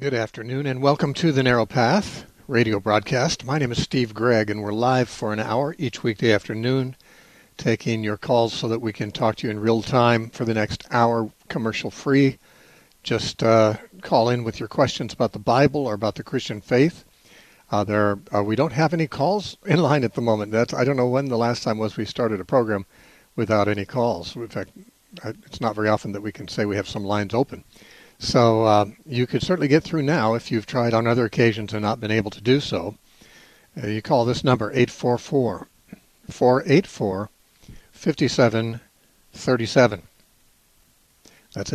Good afternoon and welcome to the Narrow Path radio broadcast. My name is Steve Gregg and we're live for an hour each weekday afternoon, taking your calls so that we can talk to you in real time for the next hour, commercial free. Just call in with your questions about the Bible or about the Christian faith. We don't have any calls in line at the moment. I don't know when the last time was we started a program without any calls. In fact, it's not very often that we can say we have some lines open. So you could certainly get through now if you've tried on other occasions and not been able to do so. You call this number 844-484-5737. That's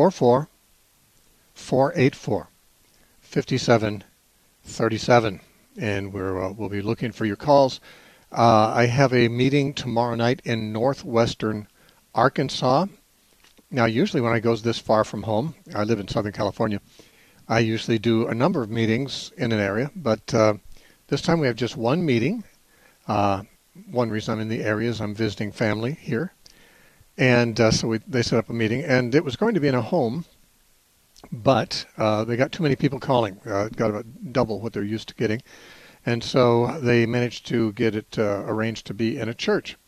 844-484-5737. And we'll be looking for your calls. I have a meeting tomorrow night in northwestern Arkansas. Now, usually when I go this far from home, I live in Southern California, I usually do a number of meetings in an area, but this time we have just one meeting. One reason I'm in the area is I'm visiting family here. And so they set up a meeting, and it was going to be in a home, but they got too many people calling, got about double what they're used to getting. And so they managed to get it arranged to be in a church.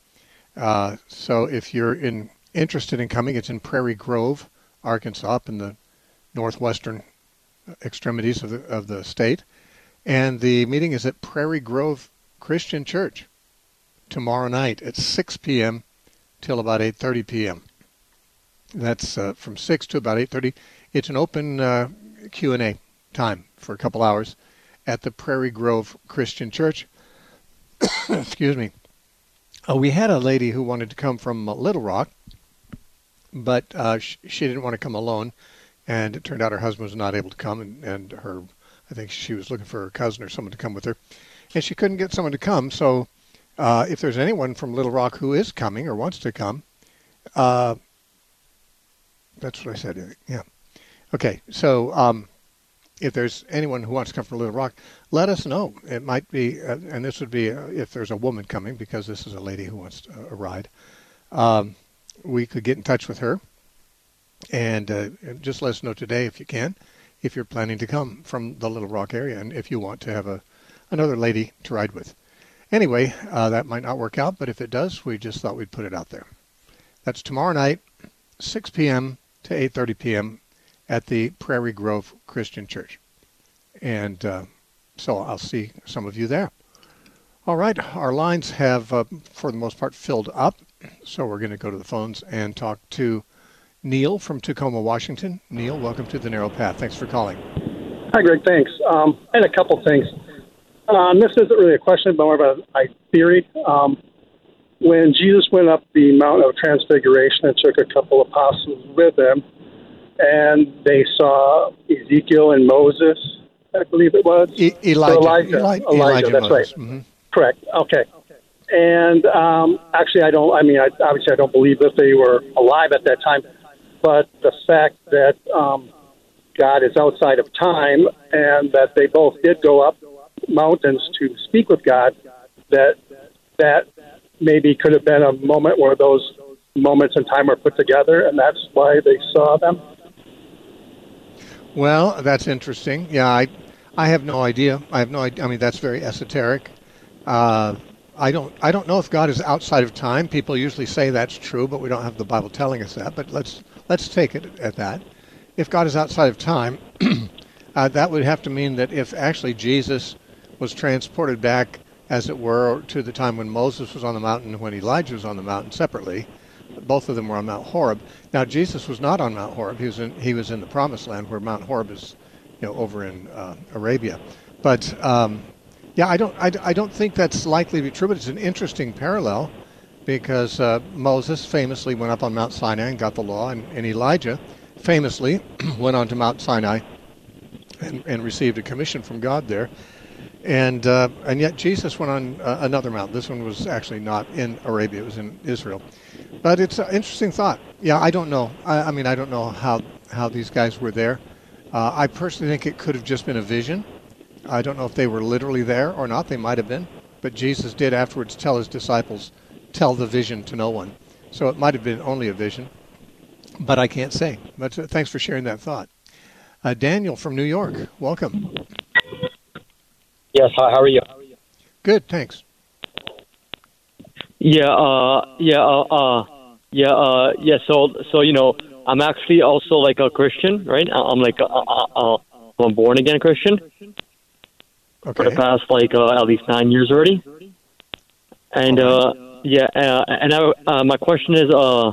So if you're interested in coming, it's in Prairie Grove, Arkansas, up in the northwestern extremities of the state. And the meeting is at Prairie Grove Christian Church tomorrow night at 6 p.m. till about 8:30 p.m. That's from 6 to about 8:30. It's an open Q&A time for a couple hours at the Prairie Grove Christian Church. Excuse me. We had a lady who wanted to come from Little Rock, but she didn't want to come alone, and it turned out her husband was not able to come, and I think she was looking for her cousin or someone to come with her, and she couldn't get someone to come. So if there's anyone from Little Rock who is coming or wants to come, that's what I said. Yeah. Okay. So if there's anyone who wants to come from Little Rock, let us know. It might be, and this would be if there's a woman coming, because this is a lady who wants a ride. We could get in touch with her, and just let us know today if you can, if you're planning to come from the Little Rock area, and if you want to have another lady to ride with. Anyway, that might not work out, but if it does, we just thought we'd put it out there. That's tomorrow night, 6 p.m. to 8:30 p.m. at the Prairie Grove Christian Church. And so I'll see some of you there. All right, our lines have, for the most part, filled up. So we're going to go to the phones and talk to Neil from Tacoma, Washington. Neil, welcome to the Narrow Path. Thanks for calling. Hi, Greg. Thanks. I had a couple things. This isn't really a question, but more of a theory. When Jesus went up the Mount of Transfiguration and took a couple apostles with him, and they saw Ezekiel and Moses, I believe it was. Elijah, that's Moses. right. Mm-hmm. Correct. Okay. And actually, I don't believe that they were alive at that time. But the fact that God is outside of time and that they both did go up mountains to speak with God, that maybe could have been a moment where those moments in time were put together, and that's why they saw them. Well, that's interesting. Yeah, I have no idea. I mean, that's very esoteric. I don't know if God is outside of time. People usually say that's true, but we don't have the Bible telling us that. But let's take it at that. If God is outside of time, that would have to mean that if actually Jesus was transported back, as it were, to the time when Moses was on the mountain and when Elijah was on the mountain separately, both of them were on Mount Horeb. Now Jesus was not on Mount Horeb. He was in the Promised Land, where Mount Horeb is, over in Arabia. But yeah, I don't think that's likely to be true, but it's an interesting parallel because Moses famously went up on Mount Sinai and got the law, and Elijah famously went on to Mount Sinai and received a commission from God there. And yet Jesus went on another mountain. This one was actually not in Arabia. It was in Israel. But it's an interesting thought. Yeah, I don't know. I mean, I don't know how these guys were there. I personally think it could have just been a vision. I don't know if they were literally there or not. They might have been. But Jesus did afterwards tell his disciples, tell the vision to no one. So it might have been only a vision. But I can't say. But thanks for sharing that thought. Daniel from New York, welcome. Yes, hi, how are you? Good, thanks. So I'm actually also like a Christian, right? I'm like I'm a born again Christian for the Okay. past at least 9 years already. And my question is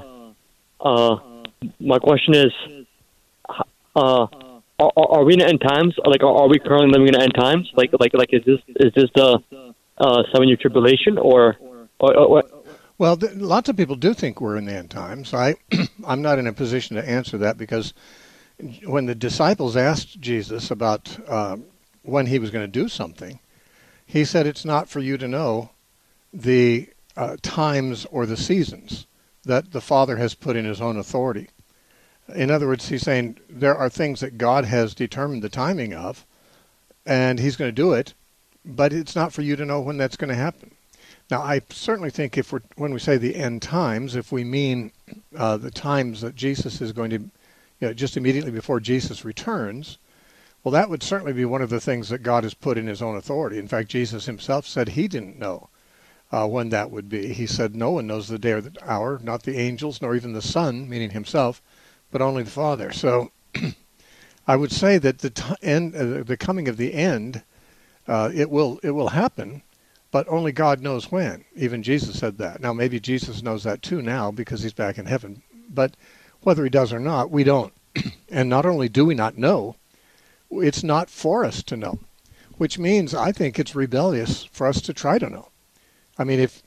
are we in the end times? Like, are we currently living in the end times? Like, is this the 7-year tribulation or what? Well, lots of people do think we're in the end times. I'm not in a position to answer that because when the disciples asked Jesus about when he was going to do something, he said it's not for you to know the times or the seasons that the Father has put in his own authority. In other words, he's saying there are things that God has determined the timing of, and he's going to do it, but it's not for you to know when that's going to happen. Now, I certainly think when we say the end times, if we mean the times that Jesus is going to, just immediately before Jesus returns, well, that would certainly be one of the things that God has put in his own authority. In fact, Jesus himself said he didn't know when that would be. He said no one knows the day or the hour, not the angels, nor even the Son, meaning himself, but only the Father. So I would say that the coming of the end, it will happen, but only God knows when. Even Jesus said that. Now, maybe Jesus knows that too now because he's back in heaven. But whether he does or not, we don't. And not only do we not know, it's not for us to know, which means I think it's rebellious for us to try to know. I mean, if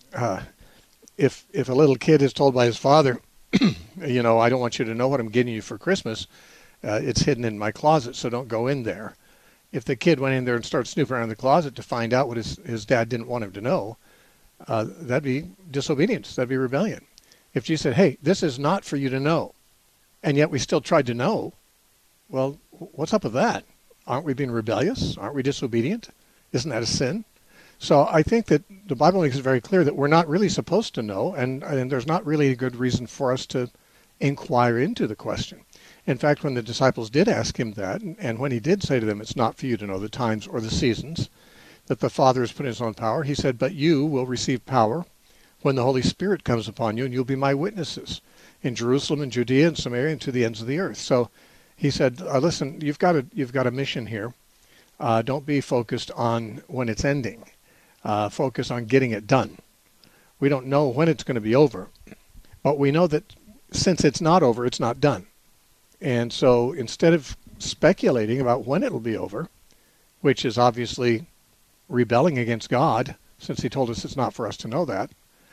a little kid is told by his father, I don't want you to know what I'm getting you for Christmas, it's hidden in my closet, so don't go in there. If the kid went in there and started snooping around the closet to find out what his dad didn't want him to know, that'd be disobedience. That'd be rebellion. If Jesus said, hey, this is not for you to know, and yet we still tried to know, well, what's up with that? Aren't we being rebellious? Aren't we disobedient? Isn't that a sin? So I think that the Bible makes it very clear that we're not really supposed to know, and there's not really a good reason for us to inquire into the question. In fact, when the disciples did ask him that, and when he did say to them, it's not for you to know the times or the seasons that the Father has put in his own power, he said, but you will receive power when the Holy Spirit comes upon you, and you'll be my witnesses in Jerusalem and Judea and Samaria and to the ends of the earth. So he said, listen, you've got a mission here. Don't be focused on when it's ending. Focus on getting it done. We don't know when it's going to be over, but we know that since it's not over, it's not done. And so instead of speculating about when it'll be over, which is obviously rebelling against God, since he told us it's not for us to know that,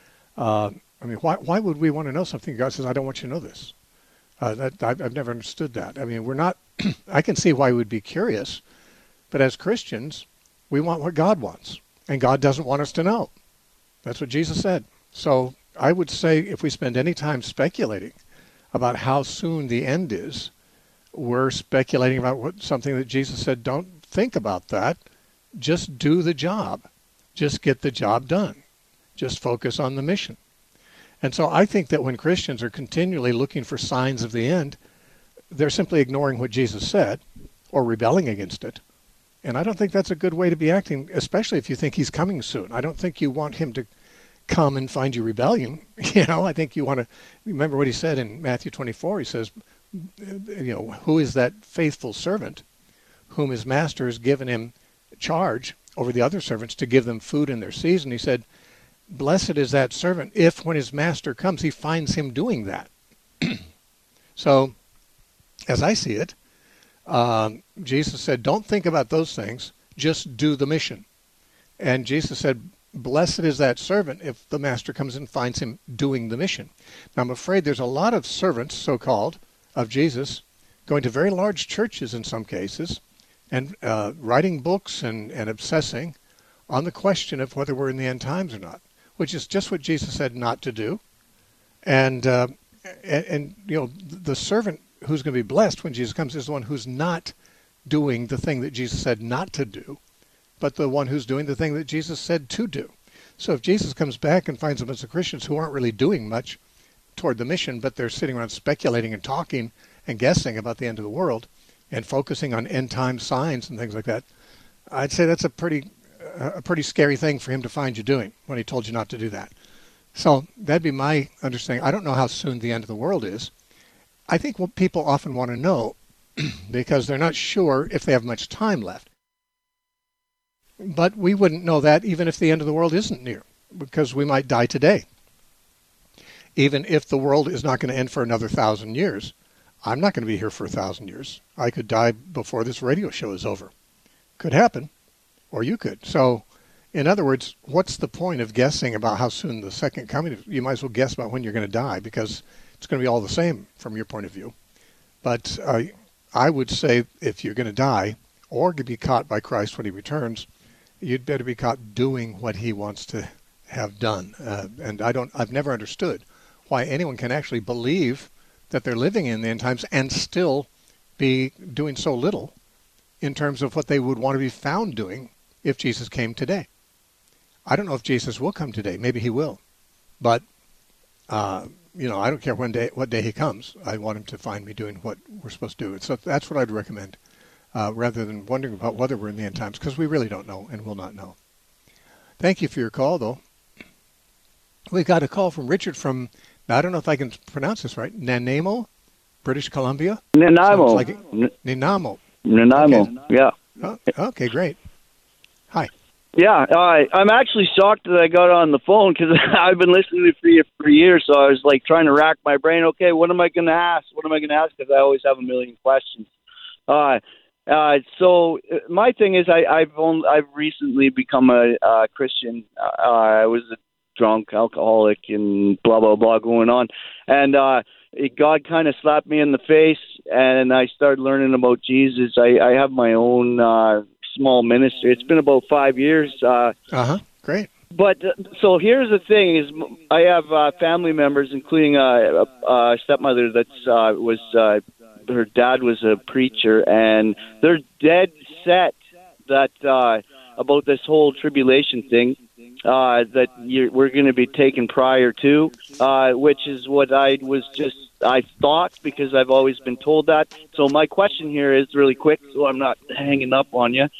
why would we want to know something? God says, I don't want you to know this. I've never understood that. I mean, we're not, I can see why we'd be curious, but as Christians, we want what God wants, and God doesn't want us to know. That's what Jesus said. So I would say if we spend any time speculating about how soon the end is, we're speculating about something that Jesus said, don't think about that. Just do the job. Just get the job done. Just focus on the mission. And so I think that when Christians are continually looking for signs of the end, they're simply ignoring what Jesus said or rebelling against it. And I don't think that's a good way to be acting, especially if you think he's coming soon. I don't think you want him to come and find you rebellion. I think you want to remember what he said in Matthew 24. He says, who is that faithful servant whom his master has given him charge over the other servants to give them food in their season? He said, blessed is that servant if when his master comes, he finds him doing that. So, as I see it, Jesus said, don't think about those things, just do the mission. And Jesus said, blessed is that servant if the master comes and finds him doing the mission. Now, I'm afraid there's a lot of servants, so-called, of Jesus, going to very large churches in some cases, and writing books and obsessing on the question of whether we're in the end times or not, which is just what Jesus said not to do. And the servant who's going to be blessed when Jesus comes is the one who's not doing the thing that Jesus said not to do, but the one who's doing the thing that Jesus said to do. So if Jesus comes back and finds a bunch of Christians who aren't really doing much toward the mission, but they're sitting around speculating and talking and guessing about the end of the world, and focusing on end time signs and things like that, I'd say that's a pretty scary thing for him to find you doing when he told you not to do that. So that'd be my understanding. I don't know how soon the end of the world is. I think what people often want to know because they're not sure if they have much time left. But we wouldn't know that even if the end of the world isn't near, because we might die today. Even if the world is not going to end for another 1,000 years, I'm not going to be here for 1,000 years. I could die before this radio show is over. Could happen, or you could. So, in other words, what's the point of guessing about how soon the second coming? You might as well guess about when you're going to die, because it's going to be all the same from your point of view. But I would say if you're going to die or to be caught by Christ when he returns, you'd better be caught doing what he wants to have done. And I've never understood why anyone can actually believe that they're living in the end times and still be doing so little in terms of what they would want to be found doing if Jesus came today. I don't know if Jesus will come today. Maybe he will. But, I don't care what day he comes. I want him to find me doing what we're supposed to do. So that's what I'd recommend, rather than wondering about whether we're in the end times, because we really don't know and will not know. Thank you for your call, though. We got a call from Richard from, I don't know if I can pronounce this right, Nanaimo, British Columbia? Nanaimo. Nanaimo. Nanaimo, okay. Yeah. Oh, okay, great. Hi. Yeah, I'm actually shocked that I got on the phone because I've been listening to you for years, so I was like trying to rack my brain. Okay, what am I going to ask? Because I always have a million questions. So my thing is I've recently become a Christian. I was a drunk alcoholic and blah, blah, blah going on. And God kind of slapped me in the face, and I started learning about Jesus. I have my own small ministry. It's been about 5 years. Great. But so here's the thing: is I have family members, including a stepmother that her dad was a preacher, and they're dead set that about this whole tribulation thing that we're going to be taken prior to, which is what I thought, because I've always been told that. So my question here is really quick, so I'm not hanging up on you.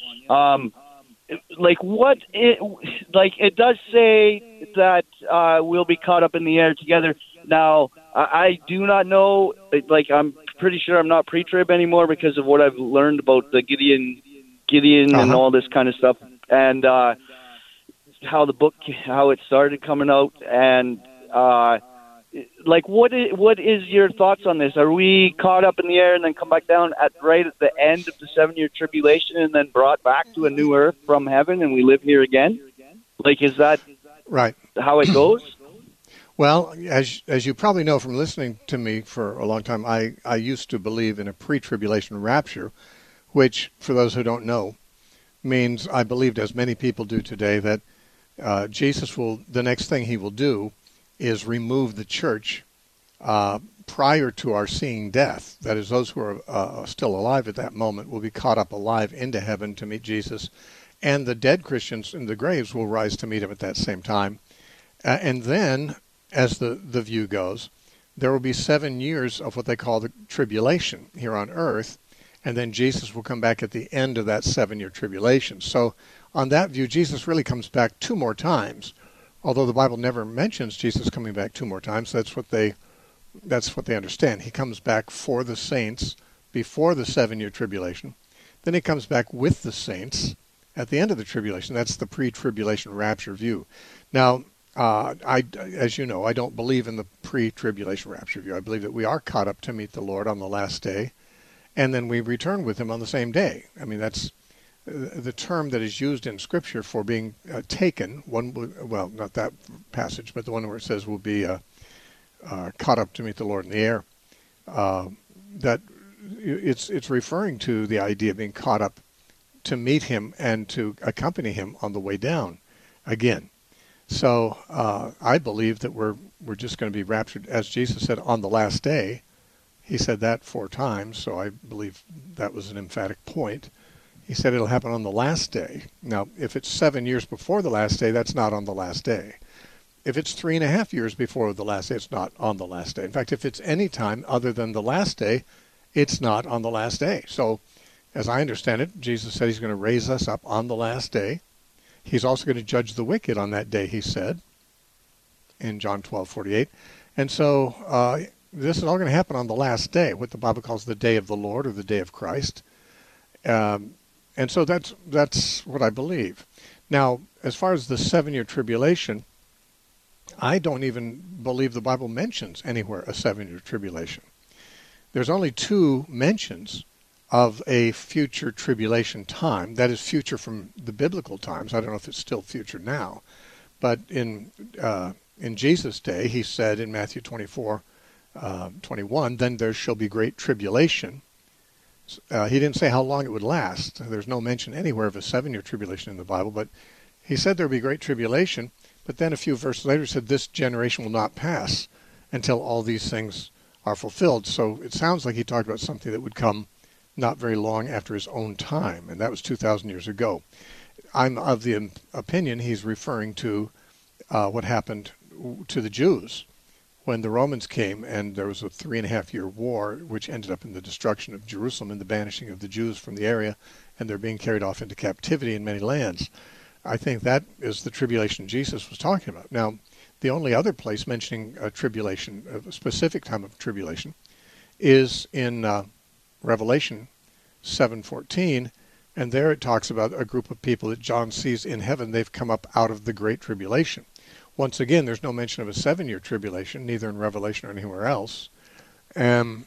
It does say that we'll be caught up in the air together. Now, I do not know, I'm pretty sure I'm not pre-trib anymore because of what I've learned about the Gideon and all this kind of stuff, and how it started coming out, and what is your thoughts on this? Are we caught up in the air and then come back down right at the end of the 7-year tribulation and then brought back to a new earth from heaven and we live here again? Is that right how it goes? Well, as you probably know from listening to me for a long time, I used to believe in a pre-tribulation rapture, which, for those who don't know, means I believed, as many people do today, that the next thing he will do is remove the church prior to our seeing death. That is, those who are still alive at that moment will be caught up alive into heaven to meet Jesus, and the dead Christians in the graves will rise to meet him at that same time. And then, as the view goes, there will be 7 years of what they call the tribulation here on earth, and then Jesus will come back at the end of that 7-year tribulation. So on that view, Jesus really comes back 2 more times, although the Bible never mentions Jesus coming back 2 more times. That's what they understand. He comes back for the saints before the 7-year tribulation. Then he comes back with the saints at the end of the tribulation. That's the pre-tribulation rapture view. Now, as you know, I don't believe in the pre-tribulation rapture view. I believe that we are caught up to meet the Lord on the last day, and then we return with him on the same day. I mean, that's the term that is used in Scripture for being taken. Not that passage, but the one where it says we'll be caught up to meet the Lord in the air. That it's referring to the idea of being caught up to meet him and to accompany him on the way down again. So I believe that we're just going to be raptured, as Jesus said, on the last day. He said that 4 times, so I believe that was an emphatic point. He said it'll happen on the last day. Now, if it's 7 years before the last day, that's not on the last day. If it's 3.5 years before the last day, it's not on the last day. In fact, if it's any time other than the last day, it's not on the last day. So, as I understand it, Jesus said he's going to raise us up on the last day. He's also going to judge the wicked on that day, he said, in John 12:48. And so this is all going to happen on the last day, what the Bible calls the day of the Lord or the day of Christ. And so that's what I believe. Now, as far as the 7-year tribulation, I don't even believe the Bible mentions anywhere a 7-year tribulation. There's only 2 mentions of a future tribulation time. That is future from the biblical times. I don't know if it's still future now. But in Jesus' day, he said in Matthew 24:21, then there shall be great tribulation. He didn't say how long it would last. There's no mention anywhere of a 7-year tribulation in the Bible, but he said there would be great tribulation. But then a few verses later said this generation will not pass until all these things are fulfilled. So it sounds like he talked about something that would come not very long after his own time, and that was 2,000 years ago. I'm of the opinion he's referring to what happened to the Jews when the Romans came, and there was a 3.5-year war, which ended up in the destruction of Jerusalem and the banishing of the Jews from the area, and they're being carried off into captivity in many lands. I think that is the tribulation Jesus was talking about. Now, the only other place mentioning a tribulation, a specific time of tribulation, is in Revelation 7:14, and there it talks about a group of people that John sees in heaven. They've come up out of the great tribulation. Once again, there's no mention of a 7-year tribulation, neither in Revelation or anywhere else. And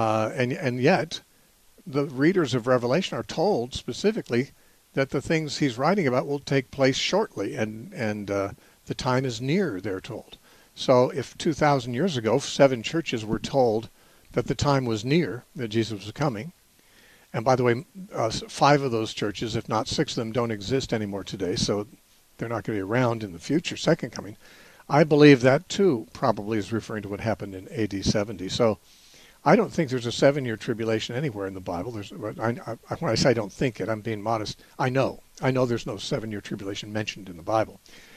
yet, the readers of Revelation are told specifically that the things he's writing about will take place shortly, and the time is near, they're told. So if 2,000 years ago, 7 churches were told that the time was near, that Jesus was coming, and by the way, 5 of those churches, if not 6 of them, don't exist anymore today, so they're not going to be around in the future, second coming. I believe that, too, probably is referring to what happened in AD 70. So I don't think there's a 7-year tribulation anywhere in the Bible. When I say I don't think it, I'm being modest. I know there's no 7-year tribulation mentioned in the Bible.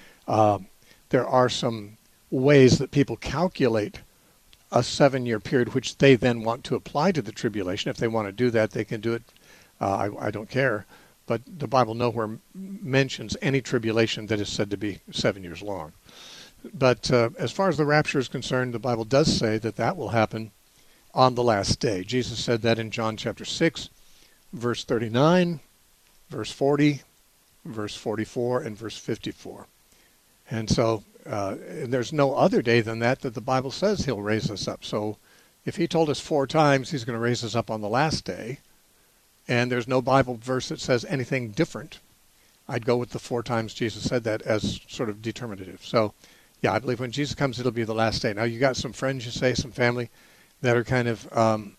There are some ways that people calculate a 7-year period, which they then want to apply to the tribulation. If they want to do that, they can do it. I don't care. But the Bible nowhere mentions any tribulation that is said to be 7 years long. But as far as the rapture is concerned, the Bible does say that that will happen on the last day. Jesus said that in John chapter 6, verse 39, verse 40, verse 44, and verse 54. And so there's no other day than that the Bible says he'll raise us up. So if he told us 4 times he's going to raise us up on the last day, and there's no Bible verse that says anything different, I'd go with the 4 times Jesus said that as sort of determinative. So, yeah, I believe when Jesus comes, it'll be the last day. Now, you got some friends, you say, some family, that are kind of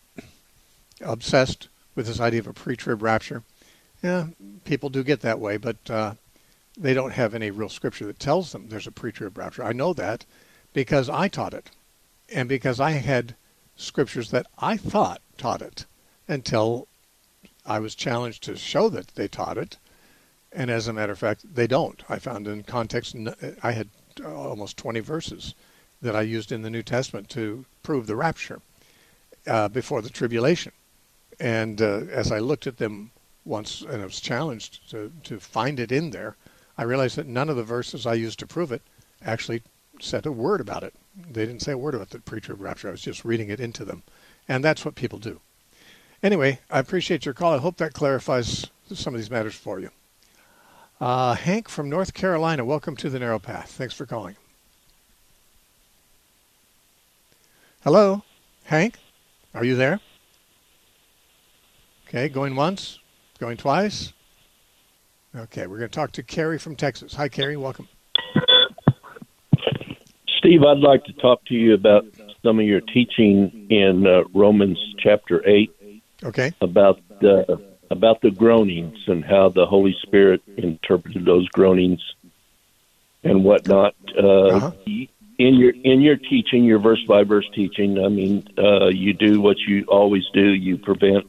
obsessed with this idea of a pre-trib rapture. Yeah, people do get that way, but they don't have any real scripture that tells them there's a pre-trib rapture. I know that because I taught it, and because I had scriptures that I thought taught it until I was challenged to show that they taught it. And as a matter of fact, they don't. I found in context, I had almost 20 verses that I used in the New Testament to prove the rapture before the tribulation. And as I looked at them once and I was challenged to find it in there, I realized that none of the verses I used to prove it actually said a word about it. They didn't say a word about the pre-trib rapture. I was just reading it into them. And that's what people do. Anyway, I appreciate your call. I hope that clarifies some of these matters for you. Hank from North Carolina, welcome to the Narrow Path. Thanks for calling. Hello, Hank? Are you there? Okay, going once, going twice. Okay, we're going to talk to Carrie from Texas. Hi, Carrie, welcome. Steve, I'd like to talk to you about some of your teaching in Romans chapter 8. Okay. About the groanings and how the Holy Spirit interpreted those groanings and whatnot. In your teaching, your verse by verse teaching, I mean, you do what you always do. You present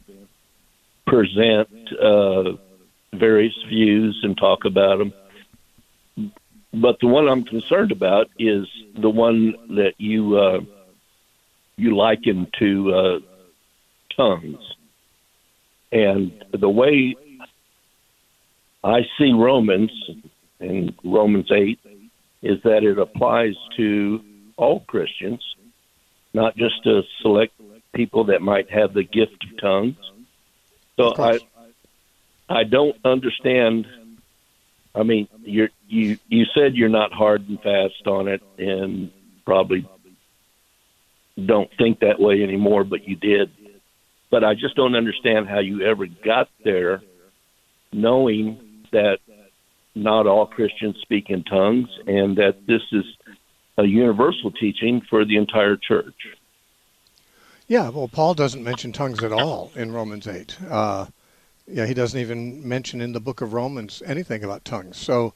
various views and talk about them. But the one I'm concerned about is the one that you liken to tongues. And the way I see Romans, in Romans 8, is that it applies to all Christians, not just to select people that might have the gift of tongues. So I don't understand. I mean, you said you're not hard and fast on it, and probably don't think that way anymore, but you did. But I just don't understand how you ever got there, knowing that not all Christians speak in tongues, and that this is a universal teaching for the entire church. Yeah, well, Paul doesn't mention tongues at all in Romans 8. He doesn't even mention in the book of Romans anything about tongues. So,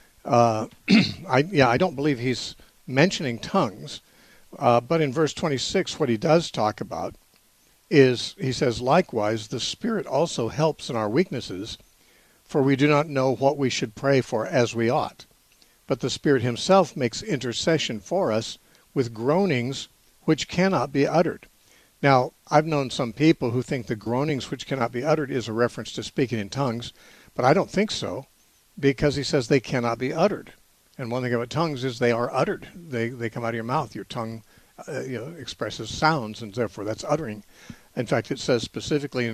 I don't believe he's mentioning tongues. But in verse 26, what he does talk about is, he says, likewise, the Spirit also helps in our weaknesses, for we do not know what we should pray for as we ought. But the Spirit himself makes intercession for us with groanings which cannot be uttered. Now, I've known some people who think the groanings which cannot be uttered is a reference to speaking in tongues, but I don't think so, because he says they cannot be uttered. And one thing about tongues is they are uttered. They come out of your mouth. Your tongue expresses sounds, and therefore that's uttering. In fact, it says specifically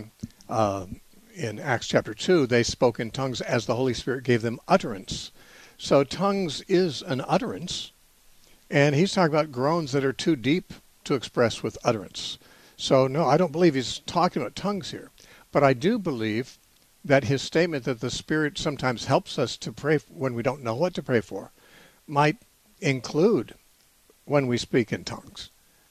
in Acts chapter 2, they spoke in tongues as the Holy Spirit gave them utterance. So tongues is an utterance, and he's talking about groans that are too deep to express with utterance. So no, I don't believe he's talking about tongues here. But I do believe that his statement that the Spirit sometimes helps us to pray when we don't know what to pray for might include when we speak in tongues.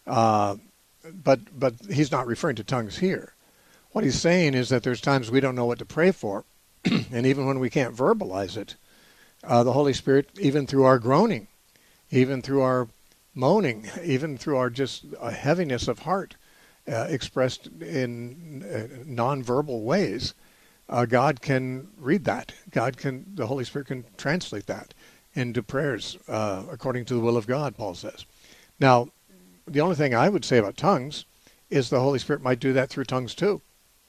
But he's not referring to tongues here. What he's saying is that there's times we don't know what to pray for, and even when we can't verbalize it, the Holy Spirit, even through our groaning, even through our moaning, even through our just heaviness of heart, expressed in nonverbal ways, God can read that. The Holy Spirit can translate that into prayers according to the will of God, Paul says. Now, the only thing I would say about tongues is the Holy Spirit might do that through tongues too.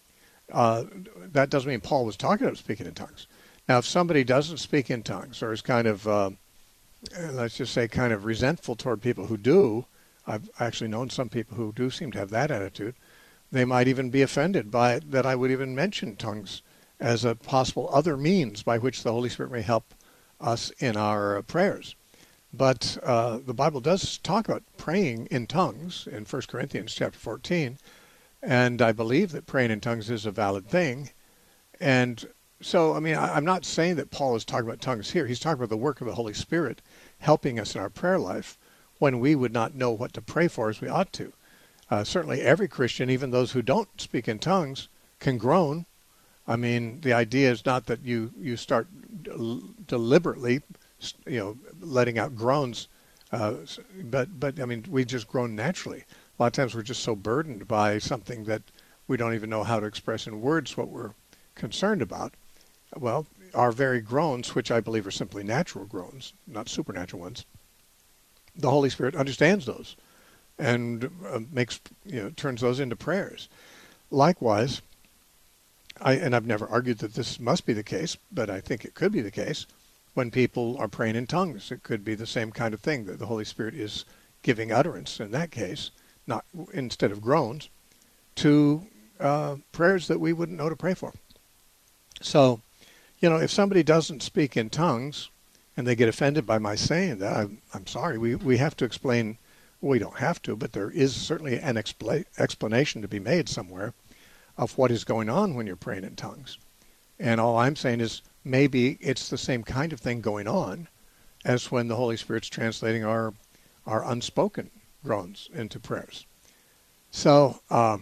That doesn't mean Paul was talking about speaking in tongues. Now, if somebody doesn't speak in tongues or is kind of, let's just say, kind of resentful toward people who do, I've actually known some people who do seem to have that attitude, they might even be offended by it that I would even mention tongues as a possible other means by which the Holy Spirit may help us in our prayers. But the Bible does talk about praying in tongues in 1 Corinthians chapter 14, and I believe that praying in tongues is a valid thing. And so, I mean, I'm not saying that Paul is talking about tongues here. He's talking about the work of the Holy Spirit helping us in our prayer life when we would not know what to pray for as we ought to. Certainly every Christian, even those who don't speak in tongues, can groan. I mean, the idea is not that you start deliberately, letting out groans, but I mean, we just groan naturally. A lot of times we're just so burdened by something that we don't even know how to express in words what we're concerned about. Well, our very groans, which I believe are simply natural groans, not supernatural ones, the Holy Spirit understands those and turns those into prayers. Likewise, I've never argued that this must be the case, but I think it could be the case when people are praying in tongues. It could be the same kind of thing, that the Holy Spirit is giving utterance in that case, not instead of groans, to prayers that we wouldn't know to pray for. So, if somebody doesn't speak in tongues and they get offended by my saying that, I'm sorry. We have to explain. We don't have to, but there is certainly an explanation to be made somewhere of what is going on when you're praying in tongues. And all I'm saying is maybe it's the same kind of thing going on as when the Holy Spirit's translating our unspoken groans into prayers. So, I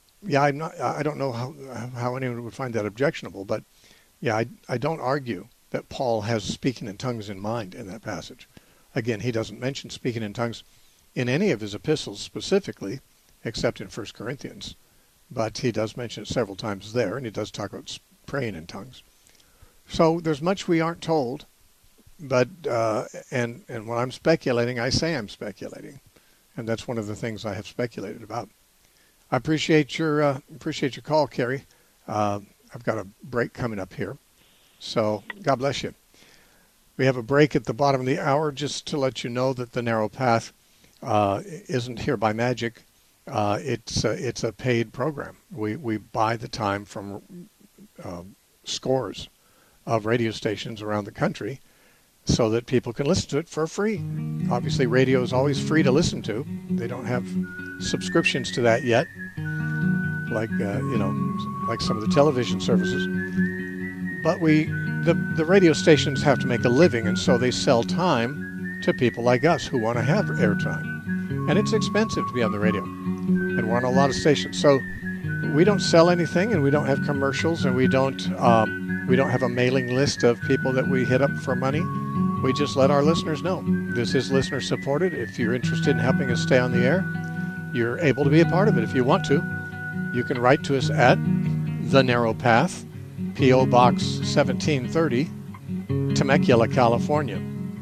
don't know how anyone would find that objectionable, but I don't argue that Paul has speaking in tongues in mind in that passage. Again, he doesn't mention speaking in tongues in any of his epistles specifically, except in 1 Corinthians. But he does mention it several times there, and he does talk about praying in tongues. So there's much we aren't told, but and when I'm speculating, I say I'm speculating, and that's one of the things I have speculated about. I appreciate your call, Carrie. I've got a break coming up here, so God bless you. We have a break at the bottom of the hour just to let you know that the Narrow Path isn't here by magic. It's a paid program. We buy the time from scores of radio stations around the country so that people can listen to it for free. Obviously, radio is always free to listen to. They don't have subscriptions to that yet, like like some of the television services. But the radio stations have to make a living, and so they sell time to people like us who want to have airtime. And it's expensive to be on the radio, and we're on a lot of stations. So we don't sell anything, and we don't have commercials, and we don't have a mailing list of people that we hit up for money. We just let our listeners know. This is listener supported. If you're interested in helping us stay on the air, you're able to be a part of it if you want to. You can write to us at The Narrow Path, P.O. Box 1730, Temecula, California,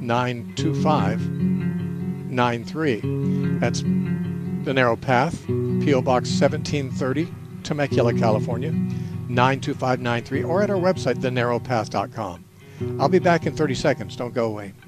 92593. That's The Narrow Path, P.O. Box 1730, Temecula, California, 92593, or at our website, thenarrowpath.com. I'll be back in 30 seconds. Don't go away.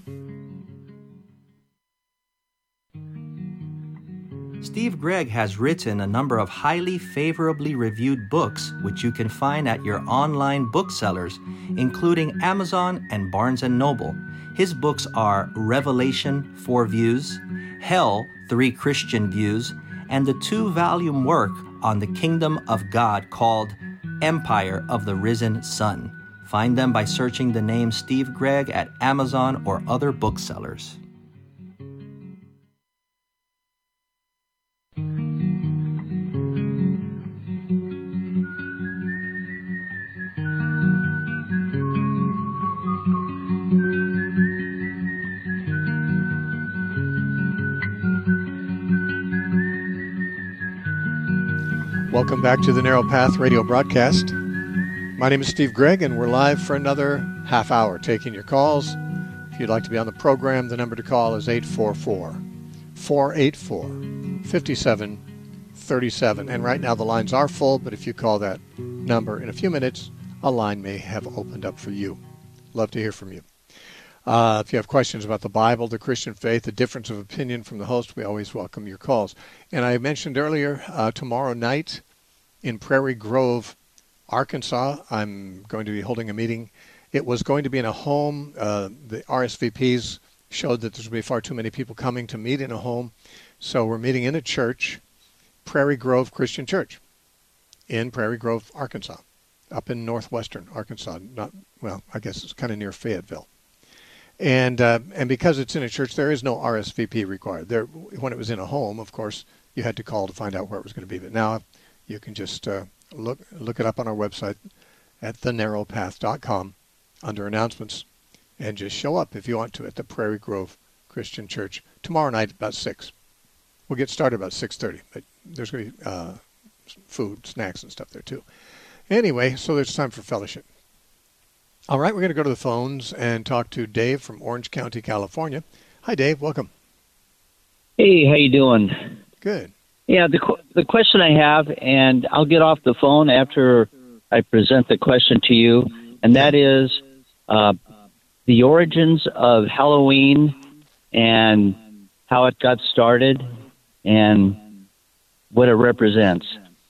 Steve Gregg has written a number of highly favorably reviewed books, which you can find at your online booksellers, including Amazon and Barnes & Noble. His books are Revelation, 4 Views, Hell, 3 Christian Views, and the 2-volume work on the Kingdom of God called Empire of the Risen Sun. Find them by searching the name Steve Gregg at Amazon or other booksellers. Welcome back to the Narrow Path radio broadcast. My name is Steve Gregg, and we're live for another half hour taking your calls. If you'd like to be on the program, the number to call is 844-484-5737. And right now the lines are full, but if you call that number in a few minutes, a line may have opened up for you. Love to hear from you. If you have questions about the Bible, the Christian faith, the difference of opinion from the host, we always welcome your calls. And I mentioned earlier, tomorrow night in Prairie Grove, Arkansas, I'm going to be holding a meeting. It was going to be in a home. The RSVPs showed that there's going to be far too many people coming to meet in a home. So we're meeting in a church, Prairie Grove Christian Church, in Prairie Grove, Arkansas, up in northwestern Arkansas. I guess it's kind of near Fayetteville. And because it's in a church, there is no RSVP required. When it was in a home, of course, you had to call to find out where it was going to be. But now you can just look it up on our website at thenarrowpath.com under announcements, and just show up if you want to at the Prairie Grove Christian Church tomorrow night about 6. We'll get started about 6:30, but there's going to be food, snacks, and stuff there too. Anyway, so there's time for fellowship. All right, we're going to go to the phones and talk to Dave from Orange County, California. Hi, Dave. Welcome. Hey, how you doing? Good. Yeah, the question I have, and I'll get off the phone after I present the question to you, and that is the origins of Halloween and how it got started and what it represents.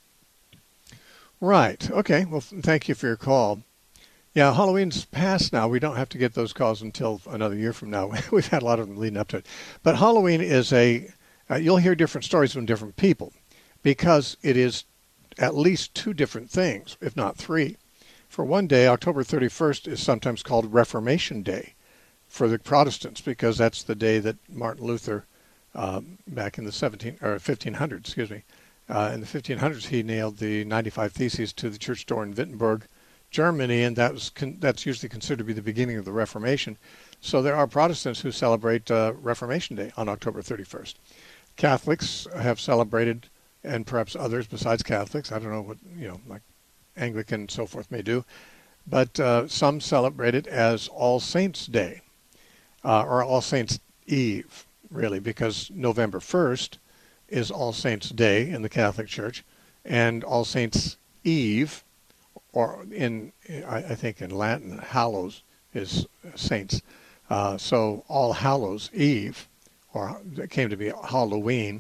Right. Okay. Well, thank you for your call. Yeah, Halloween's past now. We don't have to get those calls until another year from now. We've had a lot of them leading up to it. But Halloween is you'll hear different stories from different people because it is at least 2 different things, if not 3. For one day, October 31st is sometimes called Reformation Day for the Protestants because that's the day that Martin Luther, back in the 1500s, in the 1500s, he nailed the 95 Theses to the church door in Wittenberg, Germany, and that's usually considered to be the beginning of the Reformation. So there are Protestants who celebrate Reformation Day on October 31st. Catholics have celebrated, and perhaps others besides Catholics, I don't know what, like Anglican and so forth may do, but some celebrate it as All Saints' Day, or All Saints' Eve, really, because November 1st is All Saints' Day in the Catholic Church, and All Saints' Eve, or I think in Latin, Hallows is saints. So All Hallows Eve, or it came to be Halloween.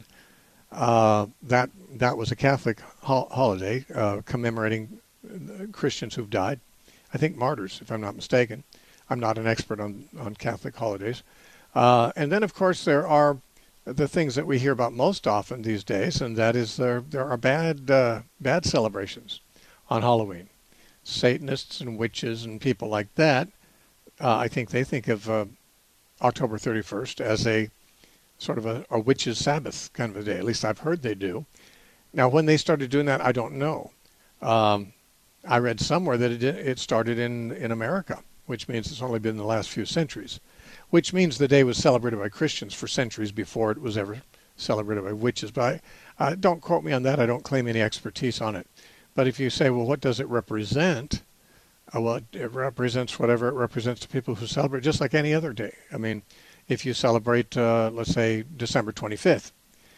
That was a Catholic holiday commemorating Christians who've died. I think martyrs, if I'm not mistaken. I'm not an expert on Catholic holidays. And then, of course, there are the things that we hear about most often these days, and that is there are bad celebrations on Halloween. Satanists and witches and people like that, I think they think of October 31st as a sort of a witches' Sabbath kind of a day. At least I've heard they do. Now, when they started doing that, I don't know. I read somewhere that it started in America, which means it's only been in the last few centuries, which means the day was celebrated by Christians for centuries before it was ever celebrated by witches. But don't quote me on that. I don't claim any expertise on it. But if you say, well, what does it represent? Well, it represents whatever it represents to people who celebrate, just like any other day. I mean, if you celebrate, let's say, December 25th,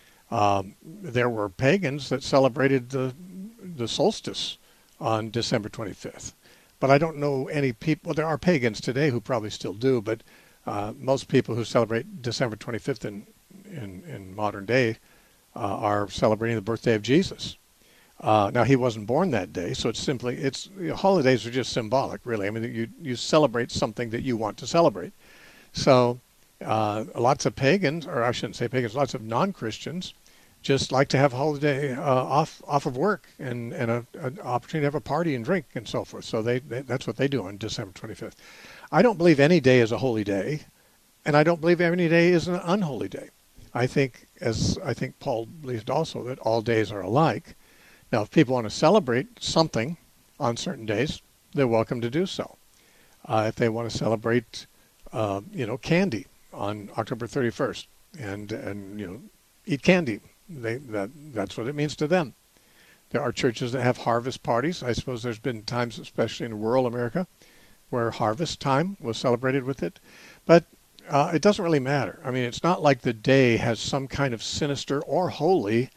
there were pagans that celebrated the solstice on December 25th. But I don't know any people. Well, there are pagans today who probably still do, but most people who celebrate December 25th in modern day are celebrating the birthday of Jesus. Now, he wasn't born that day, so holidays are just symbolic, really. I mean, you celebrate something that you want to celebrate. So lots of pagans, or I shouldn't say pagans, lots of non-Christians just like to have a holiday off of work and an opportunity to have a party and drink and so forth. So that's what they do on December 25th. I don't believe any day is a holy day, and I don't believe any day is an unholy day. I think Paul believed also, that all days are alike. Now, if people want to celebrate something on certain days, they're welcome to do so. If they want to celebrate, candy on October 31st and eat candy, that's what it means to them. There are churches that have harvest parties. I suppose there's been times, especially in rural America, where harvest time was celebrated with it. But it doesn't really matter. I mean, it's not like the day has some kind of sinister or holy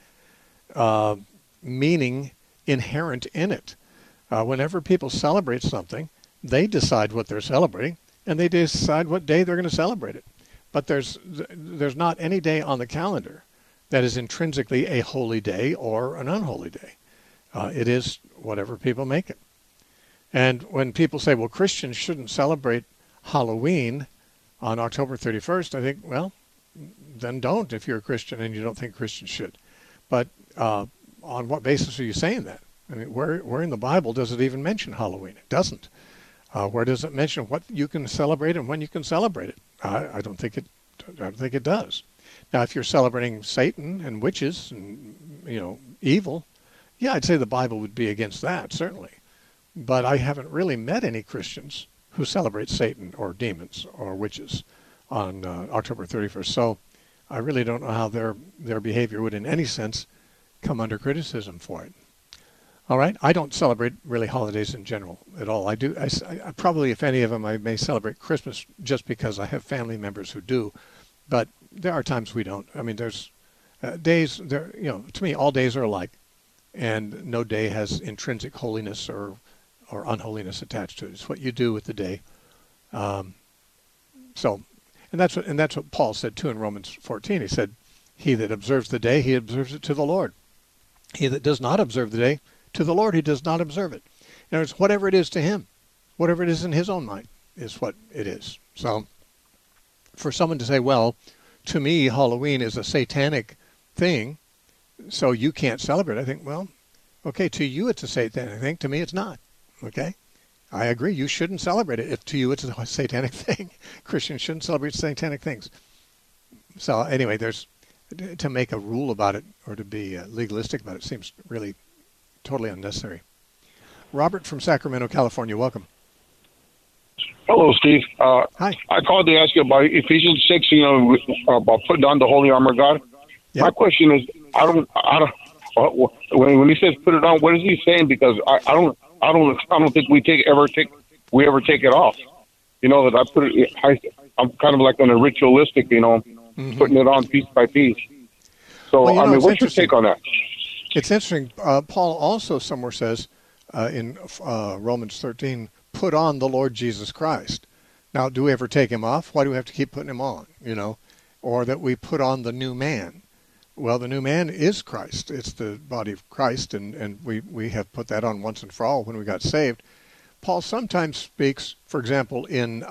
meaning inherent in it. Whenever people celebrate something, they decide what they're celebrating, and they decide what day they're going to celebrate it. But there's not any day on the calendar that is intrinsically a holy day or an unholy day. It is whatever people make it. And when people say, well, Christians shouldn't celebrate Halloween on October 31st, I think, well, then don't if you're a Christian and you don't think Christians should. But on what basis are you saying that? I mean, where in the Bible does it even mention Halloween? It doesn't. Where does it mention what you can celebrate and when you can celebrate it? I don't think it does. Now, if you're celebrating Satan and witches and evil, yeah, I'd say the Bible would be against that, certainly. But I haven't really met any Christians who celebrate Satan or demons or witches on October 31st. So I really don't know how their behavior would in any sense come under criticism for it. All right. I don't celebrate really holidays in general at all. I do. I probably, if any of them, I may celebrate Christmas just because I have family members who do. But there are times we don't. I mean, there's days there. To me, all days are alike, and no day has intrinsic holiness or unholiness attached to it. It's what you do with the day. And that's what Paul said too in Romans 14. He said, "He that observes the day, he observes it to the Lord. He that does not observe the day, to the Lord he does not observe it." In other words, whatever it is to him, whatever it is in his own mind, is what it is. So, for someone to say, "Well, to me, Halloween is a satanic thing, so you can't celebrate," I think, well, okay, to you it's a satanic thing. To me, it's not. Okay? I agree. You shouldn't celebrate it. If to you it's a satanic thing, Christians shouldn't celebrate satanic things. So anyway, to make a rule about it or to be legalistic about it seems really totally unnecessary. Robert from Sacramento, California, welcome. Hello, Steve. Hi. I called to ask you about Ephesians 6, about putting on the holy armor of God. Yep. My question is, I don't. When he says put it on, what is he saying? Because I don't think we ever take it off. That I put it. I'm kind of like on a ritualistic, putting it on piece by piece. So, Well, what's your take on that? It's interesting. Paul also somewhere says in Romans 13, put on the Lord Jesus Christ. Now, do we ever take him off? Why do we have to keep putting him on, Or that we put on the new man. Well, the new man is Christ. It's the body of Christ, and we have put that on once and for all when we got saved. Paul sometimes speaks, for example, in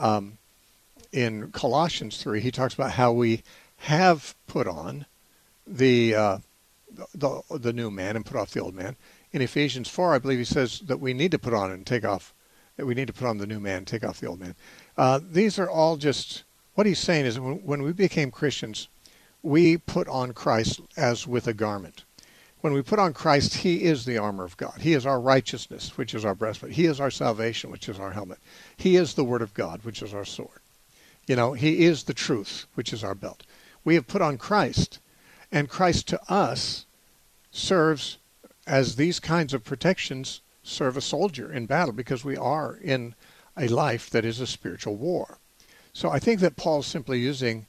Colossians 3, he talks about how we have put on the new man and put off the old man. In Ephesians 4, I believe he says that we need to put on and take off, that we need to put on the new man, take off the old man. These are all just, what he's saying is when we became Christians, we put on Christ as with a garment. When we put on Christ, he is the armor of God. He is our righteousness, which is our breastplate. He is our salvation, which is our helmet. He is the word of God, which is our sword. He is the truth, which is our belt. We have put on Christ, and Christ to us serves as these kinds of protections serve a soldier in battle, because we are in a life that is a spiritual war. So I think that Paul's simply using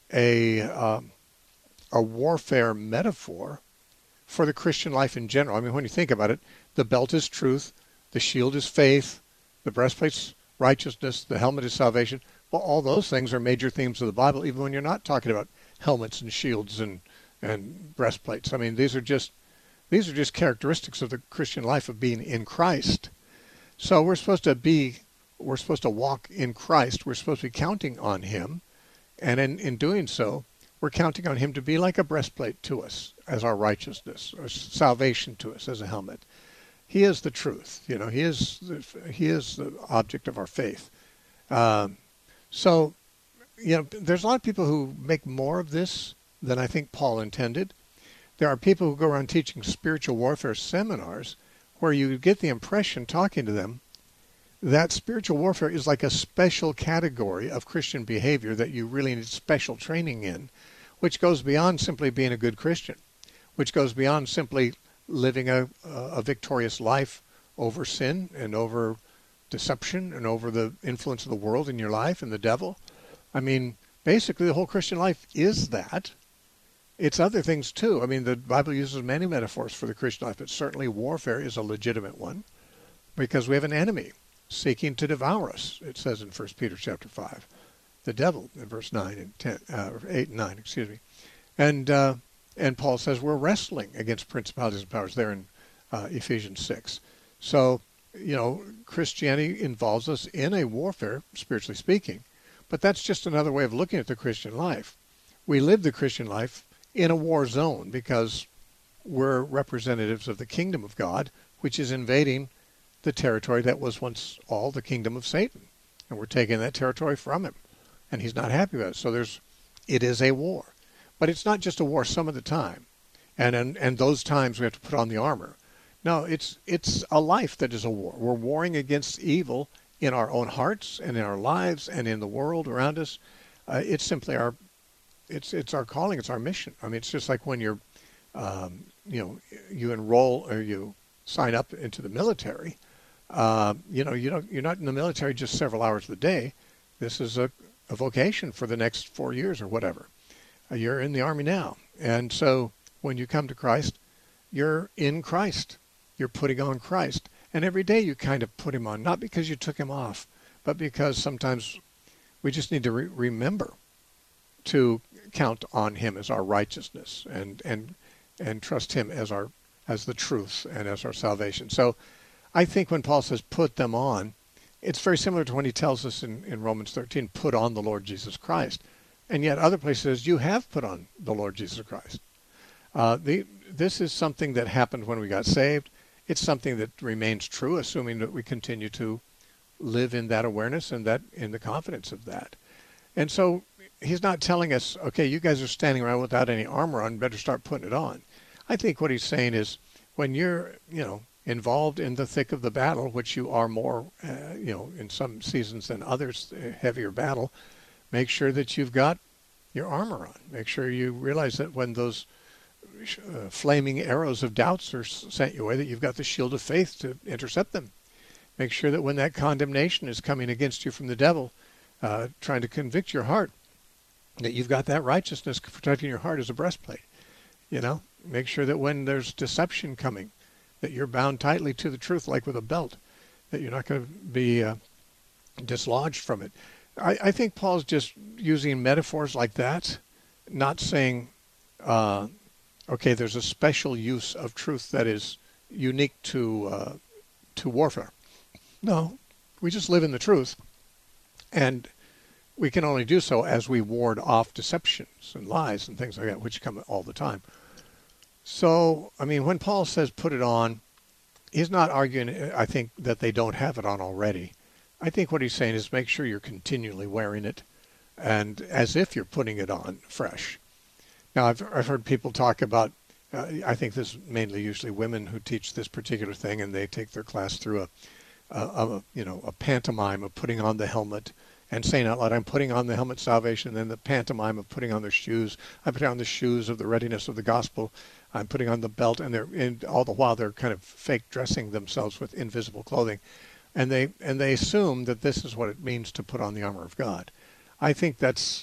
a warfare metaphor for the Christian life in general. I mean, when you think about it, the belt is truth, the shield is faith, the breastplate's righteousness, the helmet is salvation. Well, all those things are major themes of the Bible, even when you're not talking about helmets and shields and breastplates. I mean, these are just characteristics of the Christian life of being in Christ. So we're supposed to walk in Christ. We're supposed to be counting on him, and in doing so, we're counting on him to be like a breastplate to us as our righteousness, or salvation to us as a helmet. He is the truth. He is the object of our faith. So, there's a lot of people who make more of this than I think Paul intended. There are people who go around teaching spiritual warfare seminars where you get the impression, talking to them, that spiritual warfare is like a special category of Christian behavior that you really need special training in, which goes beyond simply being a good Christian, which goes beyond simply living a victorious life over sin and over deception and over the influence of the world in your life and the devil. I mean, basically the whole Christian life is that. It's other things too. I mean, the Bible uses many metaphors for the Christian life, but certainly warfare is a legitimate one because we have an enemy seeking to devour us. It says in 1 Peter chapter 5, the devil in verse 9 and 10, 8 and 9, excuse me. And Paul says we're wrestling against principalities and powers there in Ephesians 6. So, Christianity involves us in a warfare, spiritually speaking, but that's just another way of looking at the Christian life. We live the Christian life in a war zone because we're representatives of the kingdom of God, which is invading the territory that was once all the kingdom of Satan. And we're taking that territory from him. And he's not happy with it. So it is a war. But it's not just a war some of the time. And those times we have to put on the armor. No, it's a life that is a war. We're warring against evil in our own hearts and in our lives and in the world around us. It's simply it's our calling. It's our mission. I mean, it's just like when you're, you enroll or you sign up into the military. You're not in the military just several hours of the day. This is a vocation for the next 4 years or whatever. You're in the Army now. And so when you come to Christ, you're in Christ. You're putting on Christ. And every day you kind of put him on, not because you took him off, but because sometimes we just need to remember to count on him as our righteousness and trust him as the truth and as our salvation. So I think when Paul says put them on, it's very similar to when he tells us in Romans 13, put on the Lord Jesus Christ. And yet other places you have put on the Lord Jesus Christ. This is something that happened when we got saved. It's something that remains true, assuming that we continue to live in that awareness and that in the confidence of that. And so he's not telling us, okay, you guys are standing around without any armor on, better start putting it on. I think what he's saying is when you're, involved in the thick of the battle, which you are more, in some seasons than others, heavier battle, make sure that you've got your armor on. Make sure you realize that when those flaming arrows of doubts are sent your way, that you've got the shield of faith to intercept them. Make sure that when that condemnation is coming against you from the devil, trying to convict your heart, that you've got that righteousness protecting your heart as a breastplate. Make sure that when there's deception coming, that you're bound tightly to the truth like with a belt, that you're not going to be dislodged from it. I think Paul's just using metaphors like that, not saying, okay, there's a special use of truth that is unique to warfare. No, we just live in the truth, and we can only do so as we ward off deceptions and lies and things like that, which come all the time. So, when Paul says put it on, he's not arguing, I think, that they don't have it on already. I think what he's saying is make sure you're continually wearing it, and as if you're putting it on fresh. Now, I've heard people talk about, I think this is mainly usually women who teach this particular thing, and they take their class through a pantomime of putting on the helmet and saying out loud, I'm putting on the helmet of salvation, and then the pantomime of putting on their shoes. I'm putting on the shoes of the readiness of the gospel. I'm putting on the belt, and all the while they're kind of fake dressing themselves with invisible clothing. And they assume that this is what it means to put on the armor of God. I think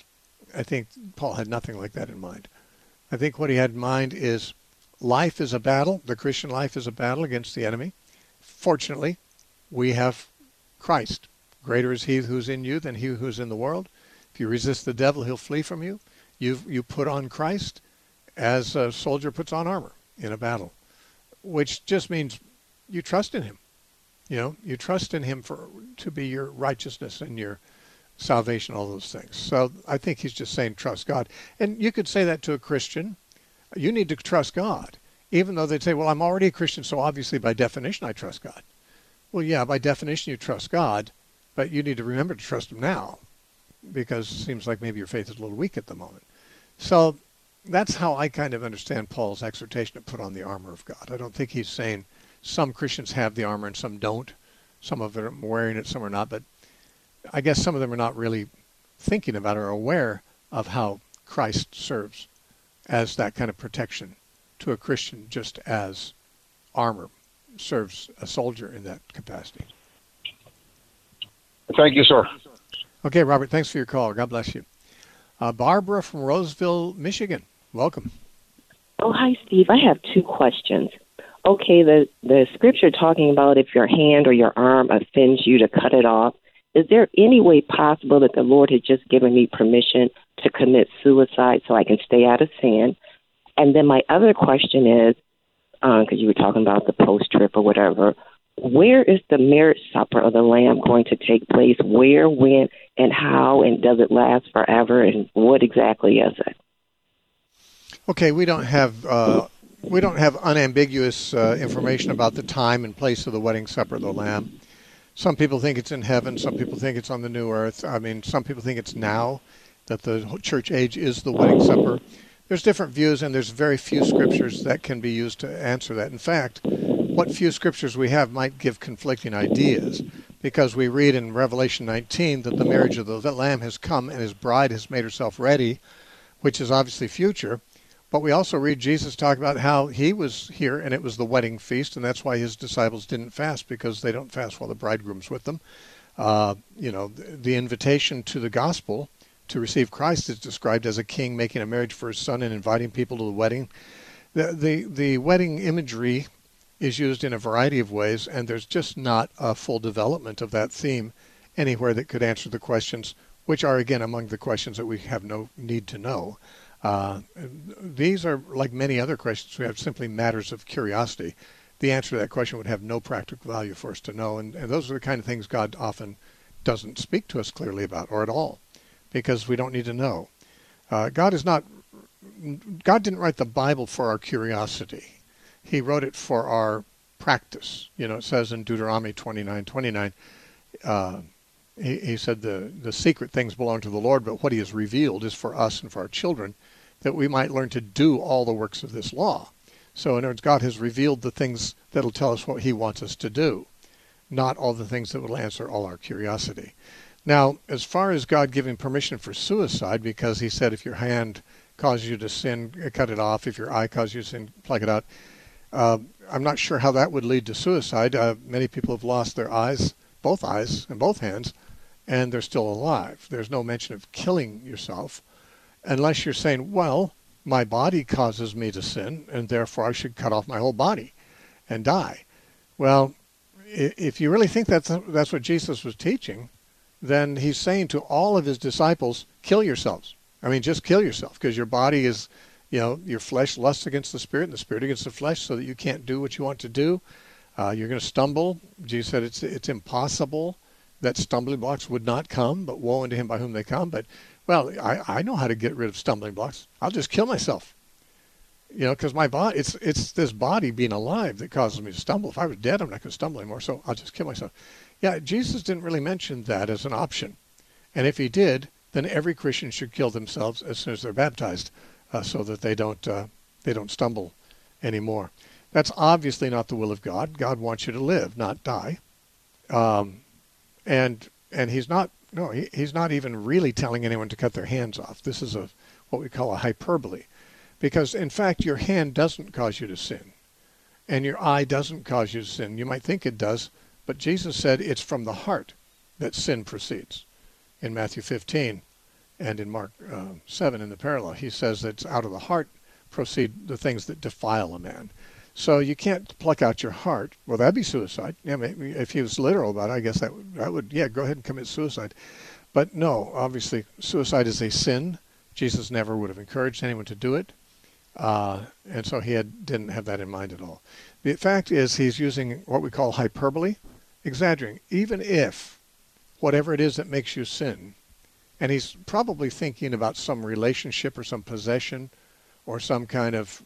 Paul had nothing like that in mind. I think what he had in mind is life is a battle. The Christian life is a battle against the enemy. Fortunately, we have Christ. Greater is he who's in you than he who's in the world. If you resist the devil, he'll flee from you. You put on Christ as a soldier puts on armor in a battle, which just means you trust in him. You trust in him to be your righteousness and your salvation, all those things. So I think he's just saying trust God. And you could say that to a Christian. You need to trust God, even though they'd say, well, I'm already a Christian, so obviously by definition I trust God. Well, yeah, by definition you trust God, but you need to remember to trust him now, because it seems like maybe your faith is a little weak at the moment. So that's how I kind of understand Paul's exhortation to put on the armor of God. I don't think he's saying some Christians have the armor and some don't. Some of them are wearing it, some are not. But I guess some of them are not really thinking about or aware of how Christ serves as that kind of protection to a Christian, just as armor serves a soldier in that capacity. Thank you, sir. Okay, Robert, thanks for your call. God bless you. Barbara from Roseville, Michigan. Welcome. Oh, hi, Steve. I have two questions. Okay, the scripture talking about if your hand or your arm offends you to cut it off, is there any way possible that the Lord had just given me permission to commit suicide so I can stay out of sin? And then my other question is, because you were talking about the post-trip or whatever, where is the marriage supper of the Lamb going to take place? Where, when, and how, and does it last forever, and what exactly is it? Okay, we don't have unambiguous information about the time and place of the wedding supper of the Lamb. Some people think it's in heaven. Some people think it's on the new earth. Some people think it's now, that the church age is the wedding supper. There's different views, and there's very few scriptures that can be used to answer that. In fact, what few scriptures we have might give conflicting ideas, because we read in Revelation 19 that the marriage of the Lamb has come and his bride has made herself ready, which is obviously future. But we also read Jesus talk about how he was here and it was the wedding feast, and that's why his disciples didn't fast, because they don't fast while the bridegroom's with them. The invitation to the gospel to receive Christ is described as a king making a marriage for his son and inviting people to the wedding. The wedding imagery is used in a variety of ways, and there's just not a full development of that theme anywhere that could answer the questions, which are, again, among the questions that we have no need to know. These are, like many other questions we have, simply matters of curiosity. The answer to that question would have no practical value for us to know, and those are the kind of things God often doesn't speak to us clearly about, or at all, because we don't need to know. God didn't write the Bible for our curiosity. He wrote it for our practice. It says in Deuteronomy 29:29, he said the secret things belong to the Lord, but what he has revealed is for us and for our children, that we might learn to do all the works of this law. So in other words, God has revealed the things that will tell us what he wants us to do, not all the things that will answer all our curiosity. Now, as far as God giving permission for suicide, because he said if your hand causes you to sin, cut it off. If your eye causes you to sin, pluck it out. I'm not sure how that would lead to suicide. Many people have lost their eyes and both hands, and they're still alive. There's no mention of killing yourself, unless you're saying, well, my body causes me to sin, and therefore I should cut off my whole body and die. Well, if you really think that's what Jesus was teaching, then he's saying to all of his disciples, kill yourselves. I mean, just kill yourself, because your body is, your flesh lusts against the spirit and the spirit against the flesh, so that you can't do what you want to do. You're going to stumble. Jesus said it's impossible that stumbling blocks would not come, but woe unto him by whom they come. But, well, I know how to get rid of stumbling blocks. I'll just kill myself. Because my body, it's this body being alive that causes me to stumble. If I was dead, I'm not going to stumble anymore, so I'll just kill myself. Yeah, Jesus didn't really mention that as an option. And if he did, then every Christian should kill themselves as soon as they're baptized, so that they don't stumble anymore. That's obviously not the will of God. God wants you to live, not die. And he's not even really telling anyone to cut their hands off. This is what we call a hyperbole. Because, in fact, your hand doesn't cause you to sin, and your eye doesn't cause you to sin. You might think it does, but Jesus said it's from the heart that sin proceeds. In Matthew 15 and in Mark 7 in the parallel, he says that out of the heart proceed the things that defile a man. So you can't pluck out your heart. Well, that'd be suicide. Yeah, maybe if he was literal about it, I guess that would go ahead and commit suicide. But no, obviously, suicide is a sin. Jesus never would have encouraged anyone to do it. And so he didn't have that in mind at all. The fact is, he's using what we call hyperbole, exaggerating, even if whatever it is that makes you sin, and he's probably thinking about some relationship or some possession or some kind of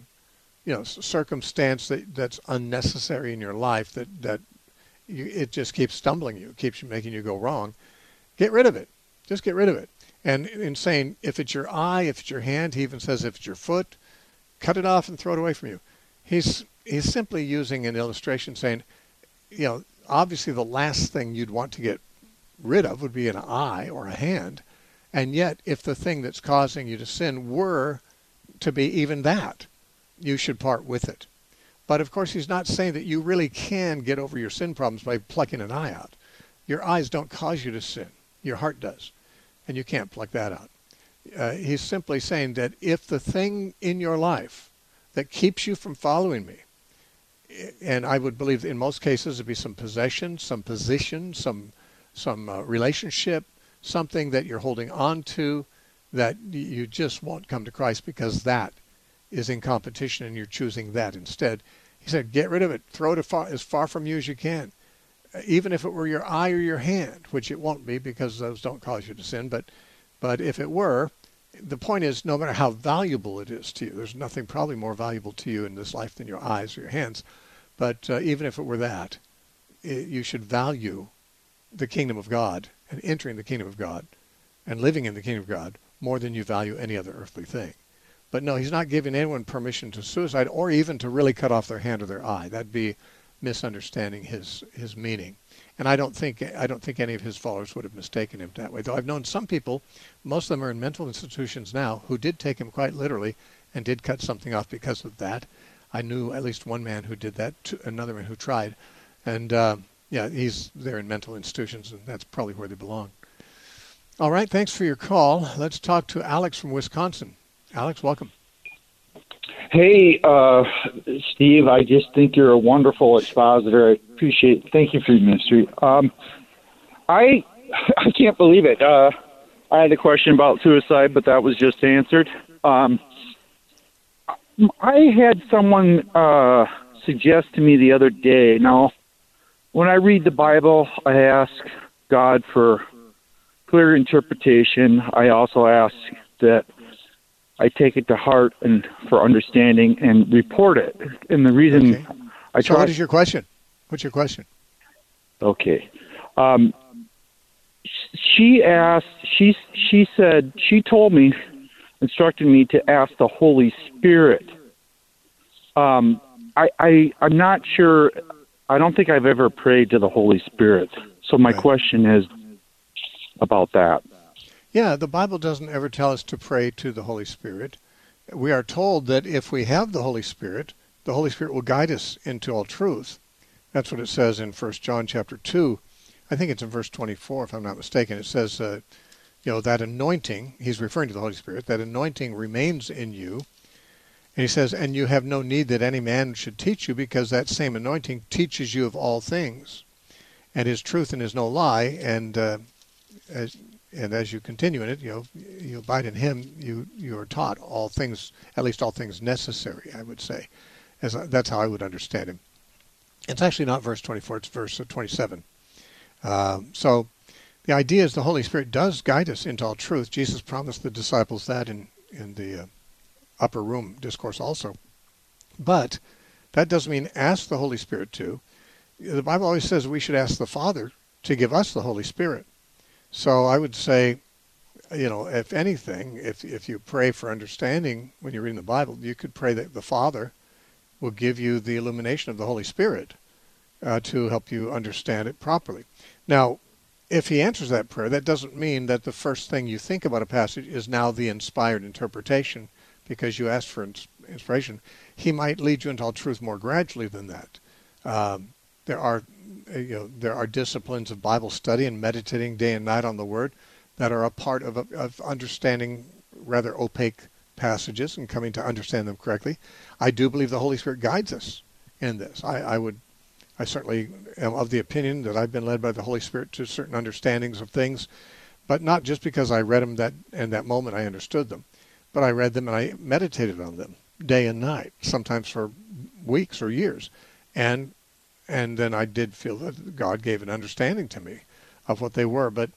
circumstance that's unnecessary in your life that it just keeps stumbling you, keeps making you go wrong. Get rid of it. Just get rid of it. And in saying, if it's your eye, if it's your hand, he even says if it's your foot, cut it off and throw it away from you. He's simply using an illustration saying, obviously the last thing you'd want to get rid of would be an eye or a hand. And yet, if the thing that's causing you to sin were to be even that, you should part with it. But of course, he's not saying that you really can get over your sin problems by plucking an eye out. Your eyes don't cause you to sin. Your heart does. And you can't pluck that out. He's simply saying that if the thing in your life that keeps you from following me, and I would believe in most cases it'd be some possession, some position, some relationship, something that you're holding on to that you just won't come to Christ because that is in competition and you're choosing that instead. He said, get rid of it. Throw it as far from you as you can. Even if it were your eye or your hand, which it won't be because those don't cause you to sin, but if it were, the point is no matter how valuable it is to you, there's nothing probably more valuable to you in this life than your eyes or your hands, but even if it were that, you should value the kingdom of God and entering the kingdom of God and living in the kingdom of God more than you value any other earthly thing. But no, he's not giving anyone permission to suicide or even to really cut off their hand or their eye. That'd be misunderstanding his meaning. And I don't think any of his followers would have mistaken him that way. Though I've known some people, most of them are in mental institutions now, who did take him quite literally and did cut something off because of that. I knew at least one man who did that, another man who tried. And they're in mental institutions, and that's probably where they belong. All right, thanks for your call. Let's talk to Alex from Wisconsin. Alex, welcome. Hey, Steve, I just think you're a wonderful expositor. I appreciate it. Thank you for your ministry. I can't believe it. I had a question about suicide, but that was just answered. I had someone suggest to me the other day. Now, when I read the Bible, I ask God for clear interpretation. I also ask that I take it to heart and for understanding and report it. And the reason what is your question? What's your question? Okay. She asked, she said, she told me, instructed me to ask the Holy Spirit. I'm not sure. I don't think I've ever prayed to the Holy Spirit. So my question is about that. Yeah, the Bible doesn't ever tell us to pray to the Holy Spirit. We are told that if we have the Holy Spirit will guide us into all truth. That's what it says in 1 John chapter 2. I think it's in verse 24, if I'm not mistaken. It says, that anointing, he's referring to the Holy Spirit, that anointing remains in you. And he says, and you have no need that any man should teach you, because that same anointing teaches you of all things. And his truth and is no lie. And as you continue in it, you abide in him, you are taught all things, at least all things necessary, I would say. That's how I would understand him. It's actually not verse 24, it's verse 27. So the idea is the Holy Spirit does guide us into all truth. Jesus promised the disciples that in the upper room discourse also. But that doesn't mean ask the Holy Spirit to. The Bible always says we should ask the Father to give us the Holy Spirit. So I would say, if anything, if you pray for understanding when you're reading the Bible, you could pray that the Father will give you the illumination of the Holy Spirit to help you understand it properly. Now, if he answers that prayer, that doesn't mean that the first thing you think about a passage is now the inspired interpretation because you asked for inspiration. He might lead you into all truth more gradually than that. There are disciplines of Bible study and meditating day and night on the Word that are a part of understanding rather opaque passages and coming to understand them correctly. I do believe the Holy Spirit guides us in this. I certainly am of the opinion that I've been led by the Holy Spirit to certain understandings of things, but not just because I read them that in that moment I understood them, but I read them and I meditated on them day and night, sometimes for weeks or years, and then I did feel that God gave an understanding to me of what they were. But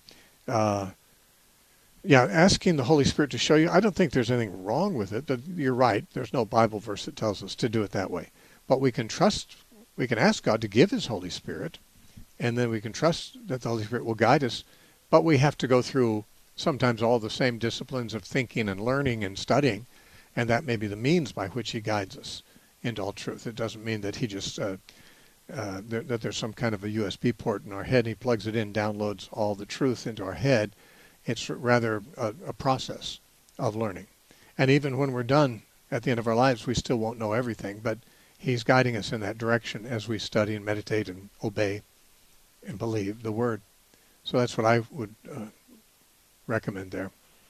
asking the Holy Spirit to show you, I don't think there's anything wrong with it. You're right. There's no Bible verse that tells us to do it that way. But we can ask God to give his Holy Spirit, and then we can trust that the Holy Spirit will guide us. But we have to go through sometimes all the same disciplines of thinking and learning and studying, and that may be the means by which he guides us into all truth. It doesn't mean that he just that there's some kind of a USB port in our head, he plugs it in, downloads all the truth into our head. It's rather a process of learning. And even when we're done at the end of our lives, we still won't know everything, but he's guiding us in that direction as we study and meditate and obey and believe the Word. So that's what I would recommend there.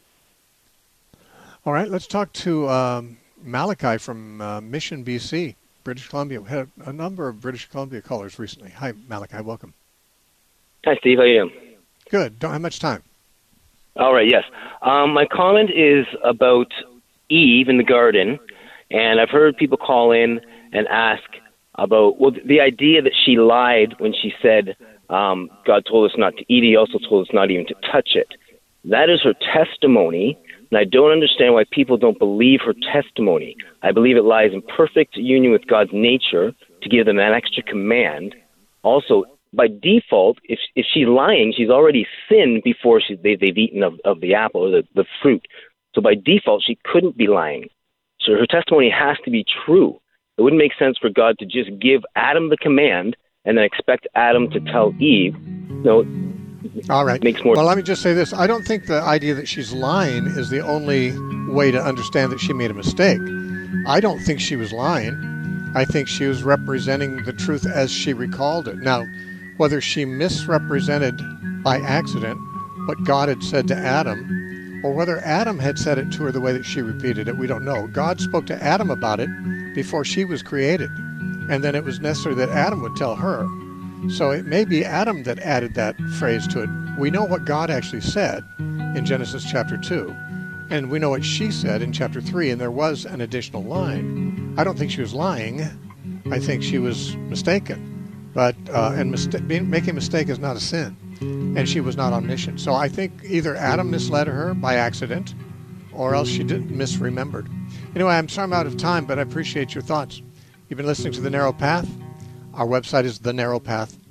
All right, let's talk to Malachi from Mission, BC, British Columbia. We had a number of British Columbia callers recently. Hi, Malachi, welcome. Hi, Steve. How are you? Good. Don't have much time. All right, yes. My comment is about Eve in the garden, and I've heard people call in and ask about, the idea that she lied when she said God told us not to eat. He also told us not even to touch it. That is her testimony, and I don't understand why people don't believe her testimony. I believe it lies in perfect union with God's nature to give them that extra command. Also, by default, if she's lying, she's already sinned before they've eaten of the apple or the fruit. So by default, she couldn't be lying. So her testimony has to be true. It wouldn't make sense for God to just give Adam the command and then expect Adam to tell Eve. No. All right. Makes more. Well, let me just say this. I don't think the idea that she's lying is the only way to understand that she made a mistake. I don't think she was lying. I think she was representing the truth as she recalled it. Now, whether she misrepresented by accident what God had said to Adam, or whether Adam had said it to her the way that she repeated it, we don't know. God spoke to Adam about it before she was created, and then it was necessary that Adam would tell her. So it may be Adam that added that phrase to it. We know what God actually said in Genesis chapter 2, and we know what she said in chapter 3, and there was an additional line. I don't think she was lying. I think she was mistaken. But making a mistake is not a sin, and she was not omniscient. So I think either Adam misled her by accident, or else she misremembered. Anyway, I'm sorry I'm out of time, but I appreciate your thoughts. You've been listening to The Narrow Path. Our website is thenarrowpath.com.